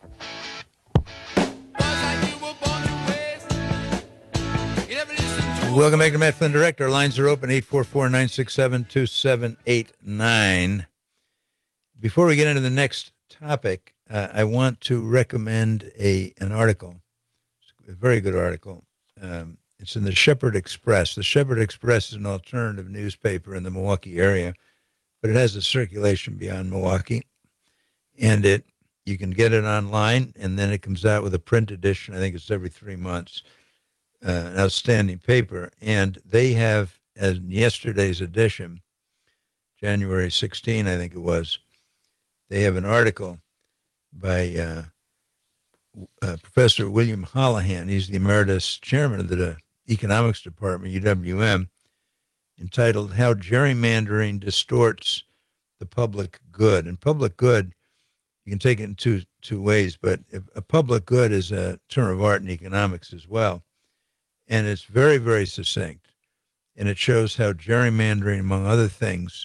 You never listen to Welcome back to Matt Flynn Direct. Our lines are open, eight four four, nine six seven, two seven eight nine. Before we get into the next topic, uh, I want to recommend a an article, a very good article. Um, it's in the Shepherd Express. The Shepherd Express is an alternative newspaper in the Milwaukee area, but it has a circulation beyond Milwaukee. And it you can get it online, and then it comes out with a print edition. I think it's every three months. Uh, an outstanding paper. And they have, as in yesterday's edition, January sixteenth, I think it was, they have an article by uh, uh, Professor William Holohan. He's the emeritus chairman of the economics department, U W M, entitled How Gerrymandering Distorts the Public Good. And public good, you can take it in two, two ways, but if a public good is a term of art in economics as well. And it's very, very succinct. And it shows how gerrymandering, among other things,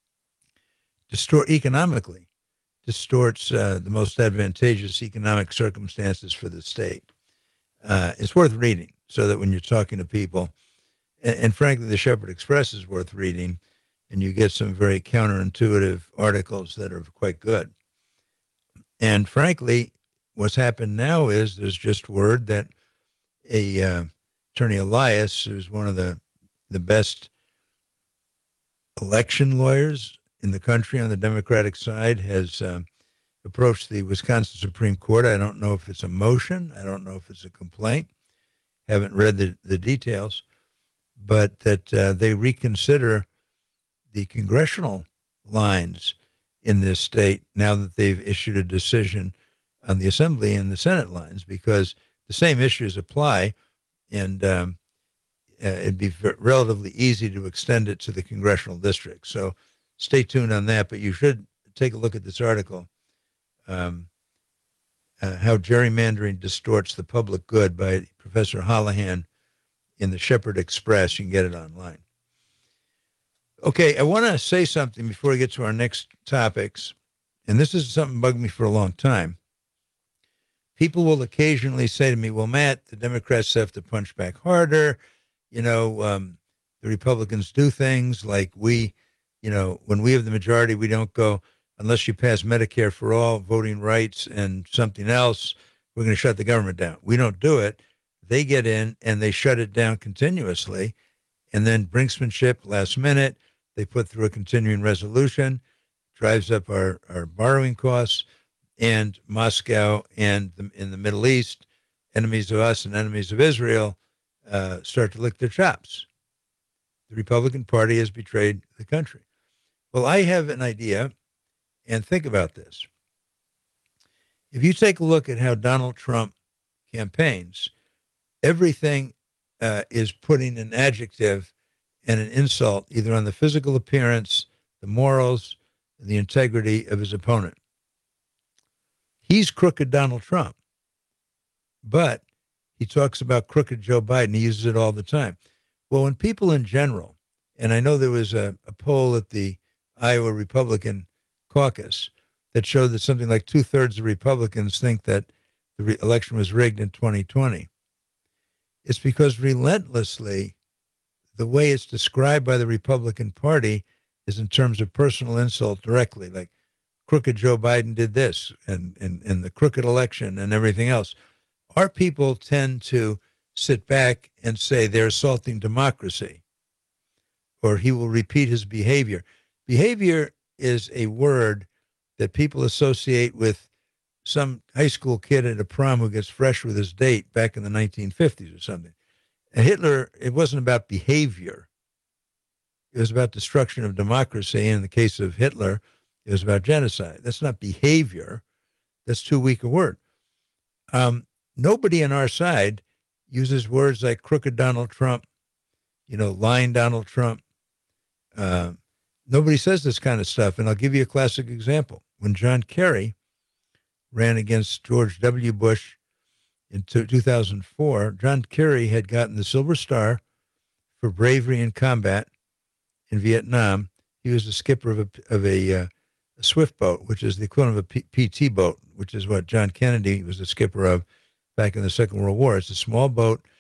distort economically, distorts uh, the most advantageous economic circumstances for the state. Uh, it's worth reading so that when you're talking to people, and, and frankly, the Shepherd Express is worth reading, and you get some very counterintuitive articles that are quite good. And frankly, what's happened now is there's just word that a uh, Attorney Elias, who's one of the, the best election lawyers in the country on the Democratic side, has um, approached the Wisconsin Supreme Court. I don't know if it's a motion. I don't know if it's a complaint. Haven't read the, the details, but that uh, they reconsider the congressional lines in this state now that they've issued a decision on the Assembly and the Senate lines, because the same issues apply. And um, uh, it'd be relatively easy to extend it to the congressional district. So stay tuned on that. But you should take a look at this article, um, uh, How Gerrymandering Distorts the Public Good, by Professor Holohan in the Shepherd Express. You can get it online. Okay, I want to say something before we get to our next topics. And this is something bugged me for a long time. People will occasionally say to me, well, Matt, the Democrats have to punch back harder. You know, um, the Republicans do things like we, you know, when we have the majority, we don't go, unless you pass Medicare for all, voting rights, and something else, we're going to shut the government down. We don't do it. They get in and they shut it down continuously. And then brinksmanship, last minute, they put through a continuing resolution, drives up our, our borrowing costs. And Moscow and the, in the Middle East, enemies of us and enemies of Israel, uh, start to lick their chops. The Republican Party has betrayed the country. Well, I have an idea, and think about this. If you take a look at how Donald Trump campaigns, everything uh, is putting an adjective and an insult either on the physical appearance, the morals, and the integrity of his opponent. He's crooked Donald Trump, but he talks about crooked Joe Biden. He uses it all the time. Well, when people in general, and I know there was a, a poll at the Iowa Republican caucus that showed that something like two-thirds of Republicans think that the re- election was rigged in twenty twenty. It's because relentlessly, the way it's described by the Republican Party is in terms of personal insult directly, like crooked Joe Biden did this, and, and, and the crooked election and everything else. Our people tend to sit back and say they're assaulting democracy, or he will repeat his behavior. Behavior is a word that people associate with some high school kid at a prom who gets fresh with his date back in the nineteen fifties or something. And Hitler, it wasn't about behavior. It was about destruction of democracy. And in the case of Hitler, it was about genocide. That's not behavior. That's too weak a word. Um, nobody on our side uses words like crooked Donald Trump, you know, lying Donald Trump. Uh, nobody says this kind of stuff. And I'll give you a classic example. When John Kerry ran against George W. Bush in two thousand four, John Kerry had gotten the Silver Star for bravery in combat in Vietnam. He was the skipper of a, of a, uh, a swift boat, which is the equivalent of a P- PT boat, which is what John Kennedy was the skipper of back in the Second World War. It's a small boat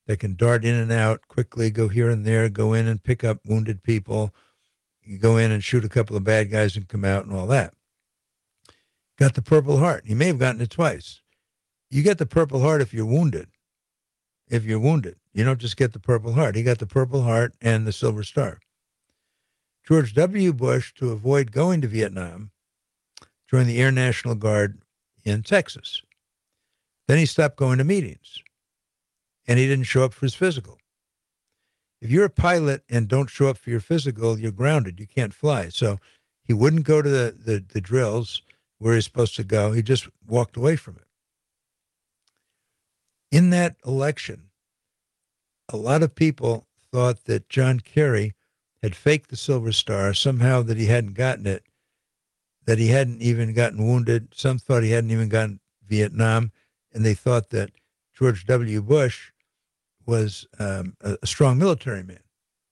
that can dart in and out quickly, go here and there, go in and pick up wounded people. You go in and shoot a couple of bad guys and come out and all that. Got the Purple Heart. He may have gotten it twice. You get the Purple Heart if you're wounded. If you're wounded. You don't just get the Purple Heart. He got the Purple Heart and the Silver Star. George W. Bush, to avoid going to Vietnam, joined the Air National Guard in Texas. Then he stopped going to meetings, and he didn't show up for his physical. If you're a pilot and don't show up for your physical, you're grounded. You can't fly. So he wouldn't go to the, the, the drills where he's supposed to go. He just walked away from it. In that election, a lot of people thought that John Kerry had faked the Silver Star, somehow that he hadn't gotten it, that he hadn't even gotten wounded. Some thought he hadn't even gotten Vietnam, and they thought that George W. Bush was um, a, a strong military man.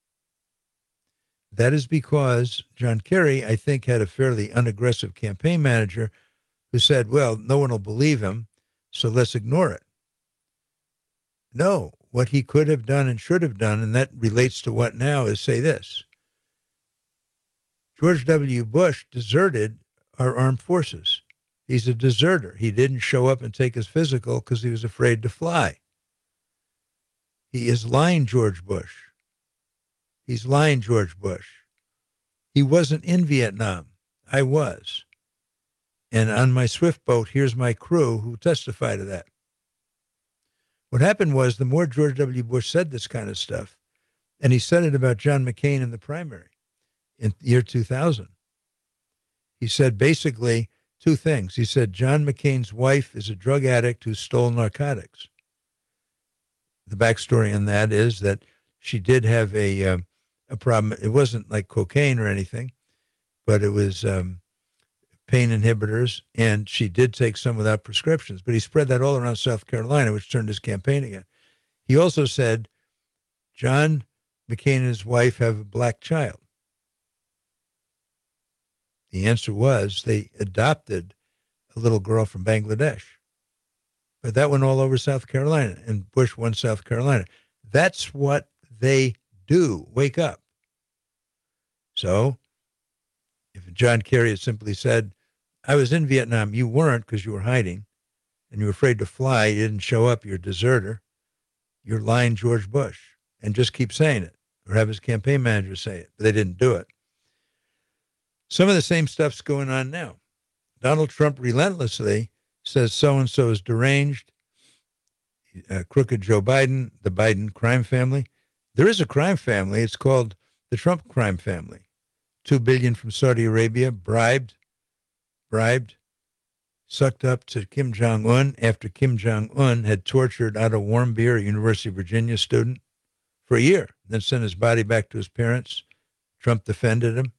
That is because John Kerry, I think, had a fairly unaggressive campaign manager who said, well, no one will believe him, so let's ignore it. No, what he could have done and should have done, and that relates to what now, is say this. George W. Bush deserted our armed forces. He's a deserter. He didn't show up and take his physical because he was afraid to fly. He is lying, George Bush. He's lying, George Bush. He wasn't in Vietnam. I was. And on my Swift boat, here's my crew who testify to that. What happened was the more George W. Bush said this kind of stuff, and he said it about John McCain in the primary in the year two thousand. He said basically two things. He said John McCain's wife is a drug addict who stole narcotics. The backstory on that is that she did have a uh, a problem. It wasn't like cocaine or anything, but it was um, pain inhibitors, and she did take some without prescriptions. But he spread that all around South Carolina, which turned his campaign again. He also said John McCain and his wife have a black child. The answer was they adopted a little girl from Bangladesh. But that went all over South Carolina, and Bush won South Carolina. That's what they do. Wake up. So if John Kerry had simply said, I was in Vietnam, you weren't because you were hiding, and you were afraid to fly, you didn't show up, you're a deserter, you're lying George Bush, and just keep saying it, or have his campaign manager say it. But they didn't do it. Some of the same stuff's going on now. Donald Trump relentlessly says so-and-so is deranged, uh, crooked Joe Biden, the Biden crime family. There is a crime family. It's called the Trump crime family. Two billion dollars from Saudi Arabia, bribed, bribed, sucked up to Kim Jong-un after Kim Jong-un had tortured Otto Warmbier, a University of Virginia student, for a year, then sent his body back to his parents. Trump defended him.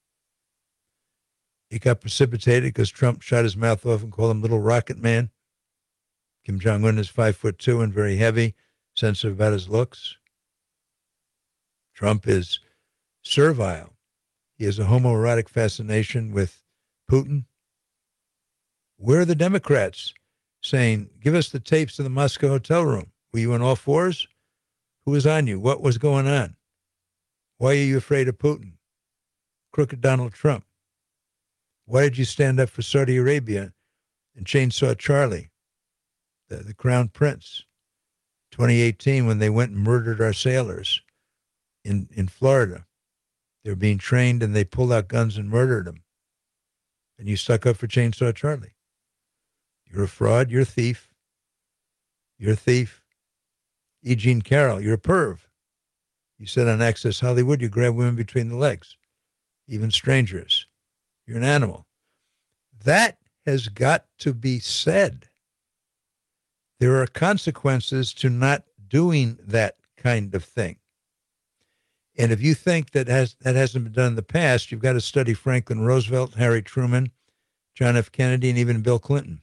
He got precipitated because Trump shot his mouth off and called him Little Rocket Man. Kim Jong-un is five foot two and very heavy, sensitive about his looks. Trump is servile. He has a homoerotic fascination with Putin. Where are the Democrats saying, give us the tapes of the Moscow hotel room? Were you on all fours? Who was on you? What was going on? Why are you afraid of Putin? Crooked Donald Trump. Why did you stand up for Saudi Arabia and chainsaw Charlie, the, the crown prince, twenty eighteen, when they went and murdered our sailors in, in Florida? They were being trained and they pulled out guns and murdered them. And you stuck up for chainsaw Charlie. You're a fraud. You're a thief. You're a thief. E. Jean Carroll, you're a perv. You said on Access Hollywood, you grab women between the legs, even strangers. You're an animal. That has got to be said. There are consequences to not doing that kind of thing. And if you think that has that hasn't been done in the past, you've got to study Franklin Roosevelt, Harry Truman, John F. Kennedy, and even Bill Clinton.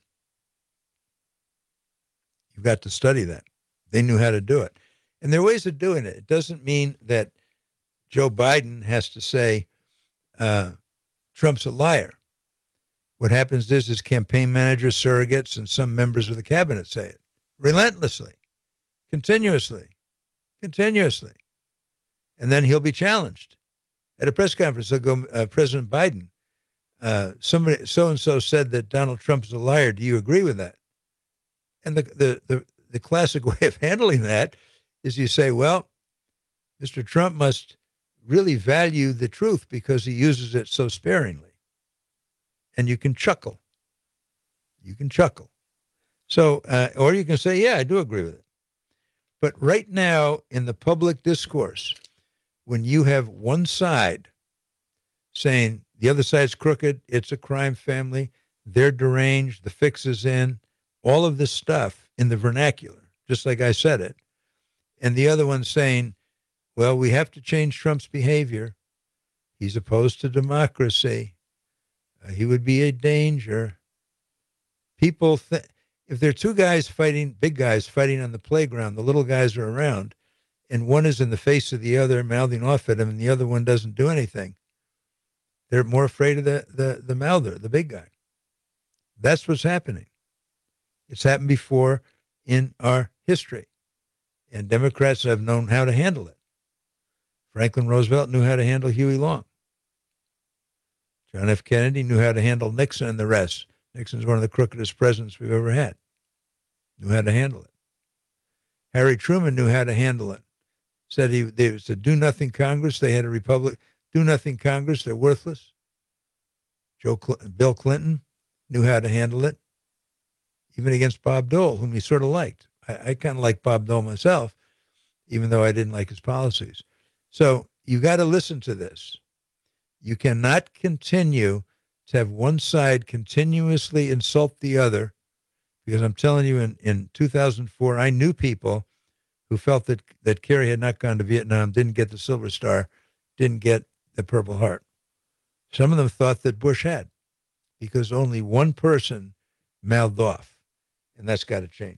You've got to study that. They knew how to do it. And there are ways of doing it. It doesn't mean that Joe Biden has to say, uh, Trump's a liar. What happens is his campaign managers, surrogates, and some members of the cabinet say it relentlessly, continuously. continuously. And then he'll be challenged. At a press conference, they'll go, uh, President Biden, uh, somebody, so-and-so said that Donald Trump is a liar. Do you agree with that? And the, the, the, the classic way of handling that is you say, well, Mister Trump must really value the truth because he uses it so sparingly. And you can chuckle. You can chuckle. So, uh, or you can say, yeah, I do agree with it. But right now in the public discourse, when you have one side saying the other side's crooked, it's a crime family, they're deranged, the fix is in, all of this stuff in the vernacular, just like I said it, and the other one saying, well, we have to change Trump's behavior. He's opposed to democracy. Uh, he would be a danger. People, th- if there are two guys fighting, big guys fighting on the playground, the little guys are around, and one is in the face of the other, mouthing off at him, and the other one doesn't do anything, they're more afraid of the, the, the mouther, the big guy. That's what's happening. It's happened before in our history, and Democrats have known how to handle it. Franklin Roosevelt knew how to handle Huey Long. John F. Kennedy knew how to handle Nixon and the rest. Nixon's one of the crookedest presidents we've ever had. Knew how to handle it. Harry Truman knew how to handle it. Said he they was a do-nothing Congress. They had a republic. Do-nothing Congress. They're worthless. Joe Cl- Bill Clinton knew how to handle it, even against Bob Dole, whom he sort of liked. I, I kind of like Bob Dole myself, even though I didn't like his policies. So you got to listen to this. You cannot continue to have one side continuously insult the other, because I'm telling you, in, in two thousand four, I knew people who felt that, that Kerry had not gone to Vietnam, didn't get the Silver Star, didn't get the Purple Heart. Some of them thought that Bush had, because only one person mouthed off, and that's got to change.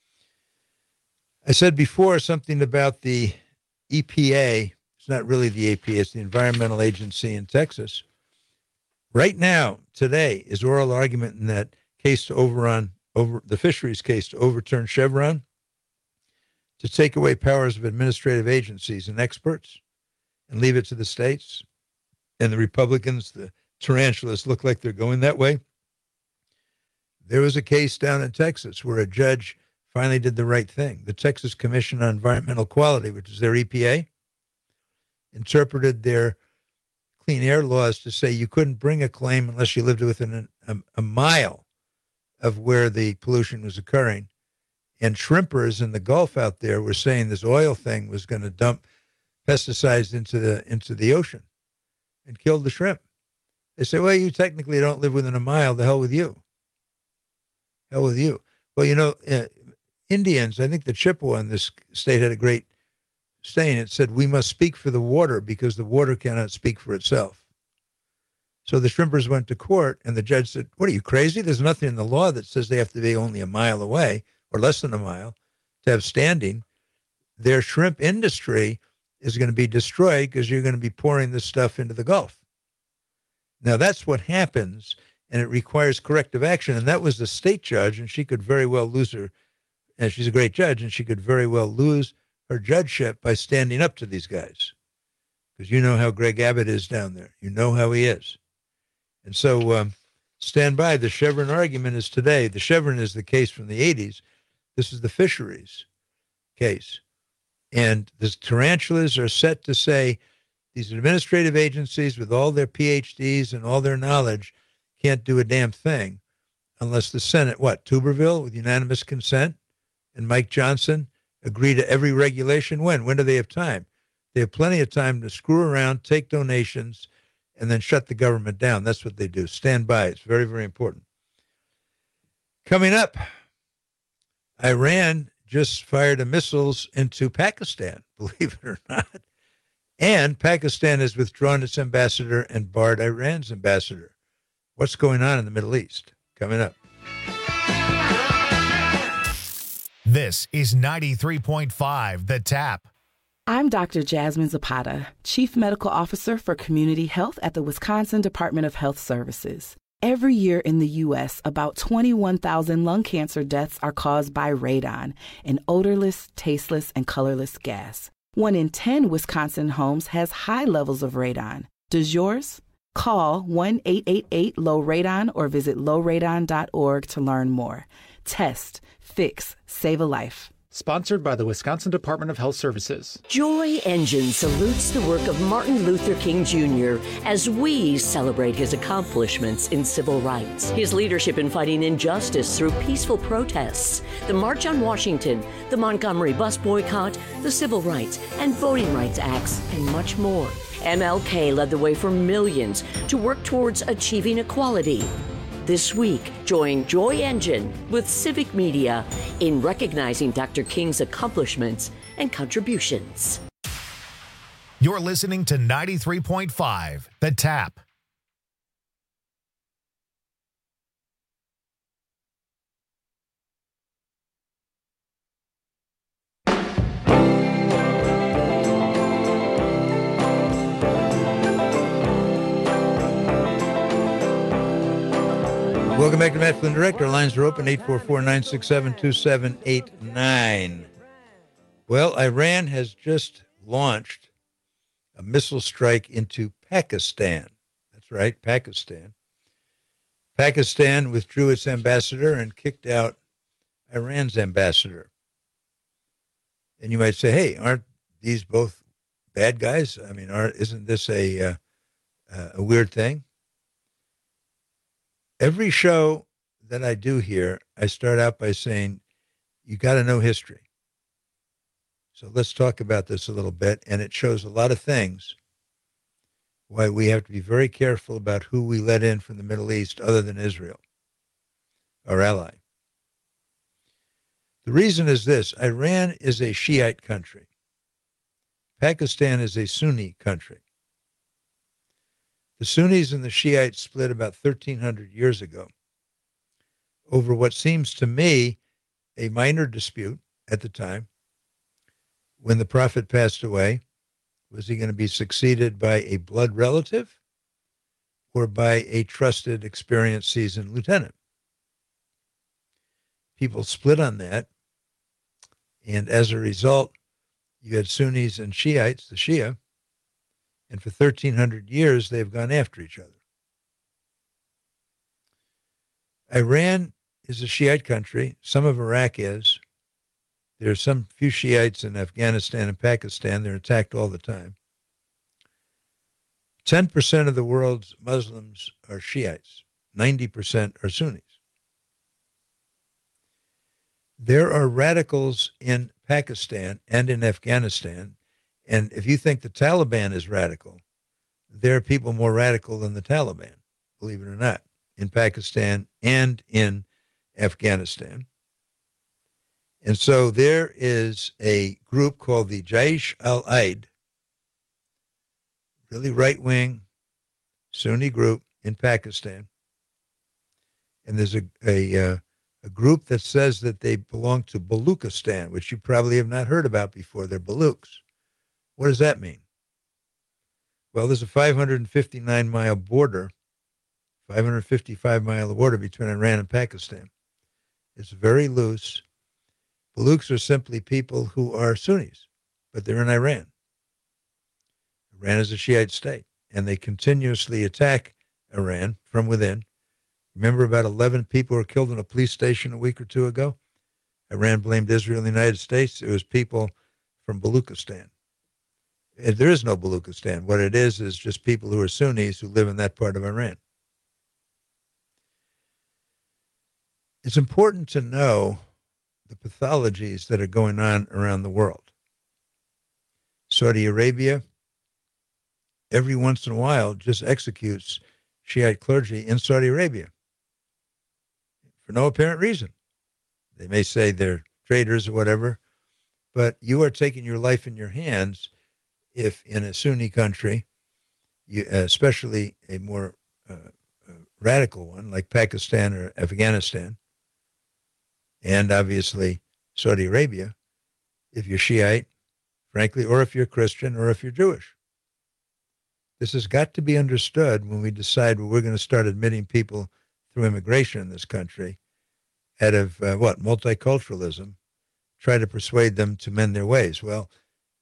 I said before something about the E P A. It's not really the E P A, it's the Environmental Agency in Texas. Right now, today, is oral argument in that case to over on over the fisheries case to overturn Chevron, to take away powers of administrative agencies and experts and leave it to the states. And the Republicans, the tarantulas, look like they're going that way. There was a case down in Texas where a judge finally did the right thing. The Texas Commission on Environmental Quality, which is their E P A, interpreted their clean air laws to say you couldn't bring a claim unless you lived within a, a mile of where the pollution was occurring. And shrimpers in the Gulf out there were saying this oil thing was going to dump pesticides into the into the ocean and kill the shrimp. They say, well, you technically don't live within a mile. The hell with you. Hell with you. Well, you know, uh, Indians, I think the Chippewa in this state had a great saying. It said, we must speak for the water because the water cannot speak for itself. So the shrimpers went to court, and the judge said, what are you, crazy? There's nothing in the law that says they have to be only a mile away or less than a mile to have standing. Their shrimp industry is going to be destroyed because you're going to be pouring this stuff into the Gulf. Now, that's what happens, and it requires corrective action. And that was the state judge, and she could very well lose her, and she's a great judge, and she could very well lose her judgeship by standing up to these guys. Because you know how Greg Abbott is down there. You know how he is. And so um, stand by. The Chevron argument is today. The Chevron is the case from the eighties. This is the fisheries case. And the tarantulas are set to say these administrative agencies with all their P H Ds and all their knowledge can't do a damn thing unless the Senate, what, Tuberville, with unanimous consent, and Mike Johnson agree to every regulation. When? When do they have time? They have plenty of time to screw around, take donations, and then shut the government down. That's what they do. Stand by. It's very, very important. Coming up, Iran just fired a missiles into Pakistan, believe it or not. And Pakistan has withdrawn its ambassador and barred Iran's ambassador. What's going on in the Middle East? Coming up. This is ninety-three point five The Tap. I'm Doctor Jasmine Zapata, Chief Medical Officer for Community Health at the Wisconsin Department of Health Services. Every year in the U S, about twenty-one thousand lung cancer deaths are caused by radon, an odorless, tasteless, and colorless gas. One in ten Wisconsin homes has high levels of radon. Does yours? Call one eight eight eight low radon or visit low radon dot org to learn more. Test, fix, save a life. Sponsored by the Wisconsin Department of Health Services. Joy Engine salutes the work of Martin Luther King Junior as we celebrate his accomplishments in civil rights. His leadership in fighting injustice through peaceful protests, the March on Washington, the Montgomery bus boycott, the Civil Rights and Voting Rights Acts, and much more. M L K led the way for millions to work towards achieving equality. This week, join Joy Engine with Civic Media in recognizing Doctor King's accomplishments and contributions. You're listening to ninety-three point five, The Tap. Welcome back to Matt Flynn Direct. Our lines are open, eight four four, nine six seven, two seven eight nine. Well, Iran has just launched a missile strike into Pakistan. That's right, Pakistan. Pakistan withdrew its ambassador and kicked out Iran's ambassador. And you might say, hey, aren't these both bad guys? I mean, aren't, isn't this a, uh, uh, a weird thing? Every show that I do here, I start out by saying, you got to know history. So let's talk about this a little bit. And it shows a lot of things why we have to be very careful about who we let in from the Middle East other than Israel, our ally. The reason is this: Iran is a Shiite country. Pakistan is a Sunni country. The Sunnis and the Shiites split about thirteen hundred years ago over what seems to me a minor dispute at the time. When the Prophet passed away, was he going to be succeeded by a blood relative or by a trusted, experienced, seasoned lieutenant? People split on that, and as a result, you had Sunnis and Shiites, the Shia, and for thirteen hundred years, they've gone after each other. Iran is a Shiite country. Some of Iraq is. There are some few Shiites in Afghanistan and Pakistan. They're attacked all the time. ten percent of the world's Muslims are Shiites. ninety percent are Sunnis. There are radicals in Pakistan and in Afghanistan. And if you think the Taliban is radical, there are people more radical than the Taliban, believe it or not, in Pakistan and in Afghanistan. And so there is a group called the Jaish al-Aid, really right-wing Sunni group in Pakistan. And there's a, a, uh, a group that says that they belong to Baluchistan, which you probably have not heard about before. They're Baluchs. What does that mean? Well, there's a five hundred fifty-nine mile border, five hundred fifty-five mile border between Iran and Pakistan. It's very loose. Baluchs are simply people who are Sunnis, but they're in Iran. Iran is a Shiite state, and they continuously attack Iran from within. Remember, about eleven people were killed in a police station a week or two ago? Iran blamed Israel and the United States. It was people from Baluchistan. There is no Baluchistan. What it is is just people who are Sunnis who live in that part of Iran. It's important to know the pathologies that are going on around the world. Saudi Arabia, every once in a while, just executes Shiite clergy in Saudi Arabia for no apparent reason. They may say they're traitors or whatever, but you are taking your life in your hands if in a Sunni country, you, especially a more uh, uh, radical one like Pakistan or Afghanistan, and obviously Saudi Arabia, if you're Shiite, frankly, or if you're Christian, or if you're Jewish. This has got to be understood when we decide well, we're going to start admitting people through immigration in this country out of, uh, what, multiculturalism, try to persuade them to mend their ways. Well,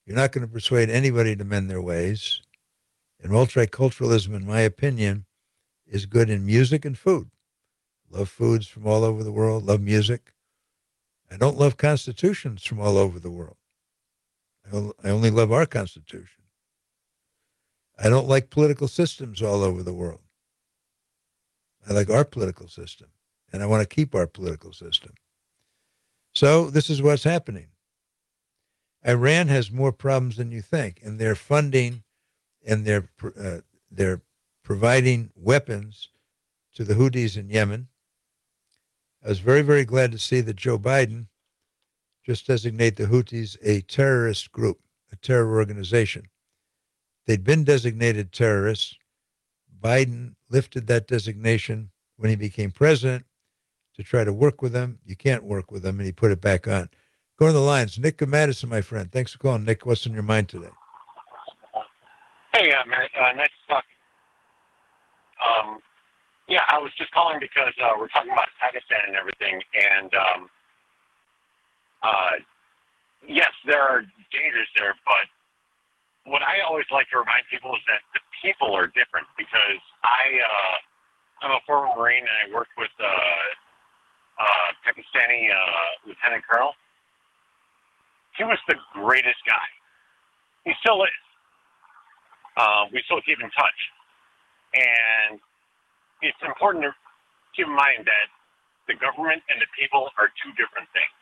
You're not going to persuade anybody to mend their ways. And multiculturalism, in my opinion, is good in music and food. Love foods from all over the world, love music. I don't love constitutions from all over the world. I only love our Constitution. I don't like political systems all over the world. I like our political system, and I want to keep our political system. So this is what's happening. Iran has more problems than you think, and they're funding and they're uh, they're providing weapons to the Houthis in Yemen. I was very, very glad to see that Joe Biden just designate the Houthis a terrorist group, a terror organization. They'd been designated terrorists. Biden lifted that designation when he became president to try to work with them. You can't work with them, and he put it back on. Go to the lines. Nick of Madison, my friend. Thanks for calling. Nick, what's on your mind today? Hey, uh, Matt, uh, nice to talk. Um, yeah, I was just calling because uh, we're talking about Pakistan and everything, and um, uh, yes, there are dangers there, but what I always like to remind people is that the people are different, because I, uh, I'm a former Marine, and I worked with uh, uh, Pakistani uh, Lieutenant Colonel. He was the greatest guy. He still is. Uh, we still keep in touch. And it's important to keep in mind that the government and the people are two different things.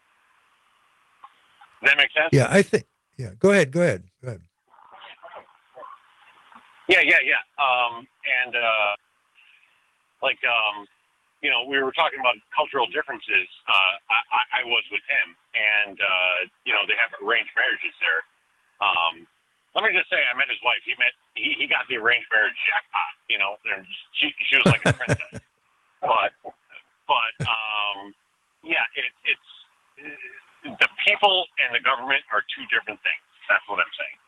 Does that make sense? Yeah, I think, yeah, go ahead, go ahead, go ahead. Yeah, yeah, yeah. Um, and, uh, like, um, you know, we were talking about cultural differences. Uh, I, I was with him, and, uh, you know, they have arranged marriages there. Um, let me just say, I met his wife. He met, he, he got the arranged marriage jackpot, you know, and she, she was like a princess. but, but, um, yeah, it, it's, the people and the government are two different things. That's what I'm saying.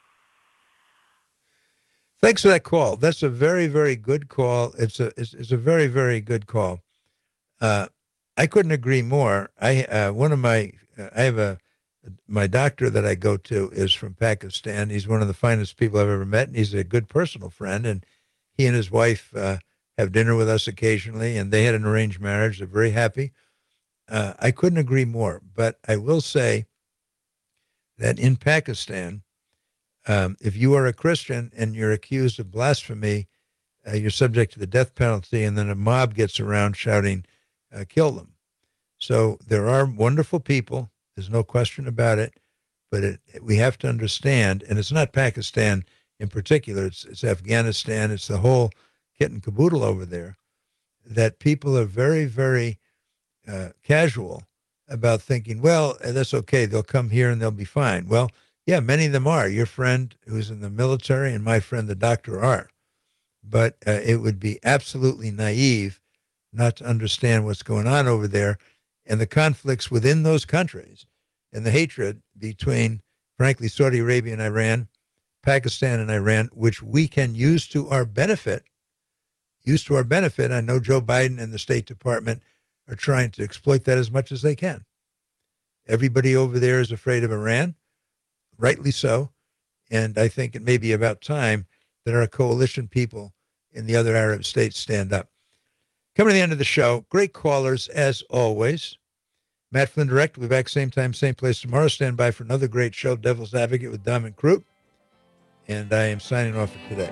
Thanks for that call. That's a very, very good call. It's a, it's, it's a very, very good call. Uh, I couldn't agree more. I, uh, one of my, uh, I have a, my doctor that I go to is from Pakistan. He's one of the finest people I've ever met, and he's a good personal friend. And he and his wife uh, have dinner with us occasionally, and they had an arranged marriage. They're very happy. Uh, I couldn't agree more. But I will say that in Pakistan, um, if you are a Christian and you're accused of blasphemy, uh, you're subject to the death penalty, and then a mob gets around shouting, uh, kill them. So there are wonderful people. There's no question about it, but it, we have to understand, and it's not Pakistan in particular, it's, it's Afghanistan, it's the whole kit and caboodle over there, that people are very, very uh, casual about thinking, well, that's okay, they'll come here and they'll be fine. Well, yeah, many of them are. Your friend who's in the military and my friend, the doctor, are. But uh, it would be absolutely naive not to understand what's going on over there and the conflicts within those countries and the hatred between, frankly, Saudi Arabia and Iran, Pakistan and Iran, which we can use to our benefit, use to our benefit. I know Joe Biden and the State Department are trying to exploit that as much as they can. Everybody over there is afraid of Iran, rightly so, and I think it may be about time that our coalition people in the other Arab states stand up. Coming to the end of the show, great callers as always. Matt Flynn Direct, we'll be back same time, same place tomorrow. Stand by for another great show, Devil's Advocate with Diamond Crute. And I am signing off for today.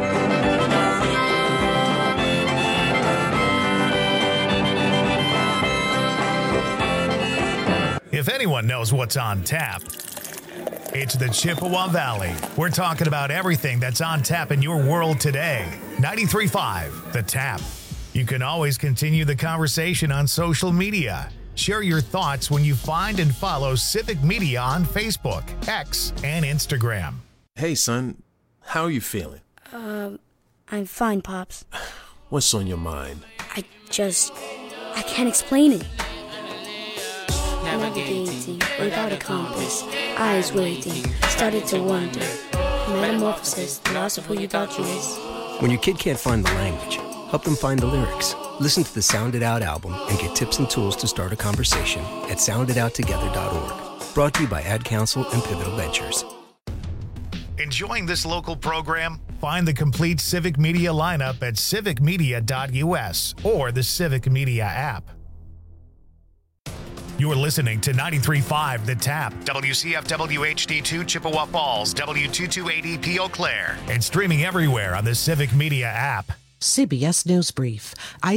If anyone knows what's on tap, it's the Chippewa Valley. We're talking about everything that's on tap in your world today. ninety-three point five, The Tap. You can always continue the conversation on social media. Share your thoughts when you find and follow Civic Media on Facebook, X, and Instagram. Hey, son. How are you feeling? Um, I'm fine, Pops. What's on your mind? I just... I can't explain it. Navigating without a compass, eyes waiting, started to wonder. Metamorphosis, the loss of who you thought you was. When your kid can't find the language, help them find the lyrics. Listen to the Sound It Out album and get tips and tools to start a conversation at sound it out together dot org. Brought to you by Ad Council and Pivotal Ventures. Enjoying this local program? Find the complete Civic Media lineup at civic media dot U S or the Civic Media app. You're listening to ninety-three point five The Tap, W C F W H D two Chippewa Falls, W two two eight E P Eau Claire, and streaming everywhere on the Civic Media app. C B S News Brief.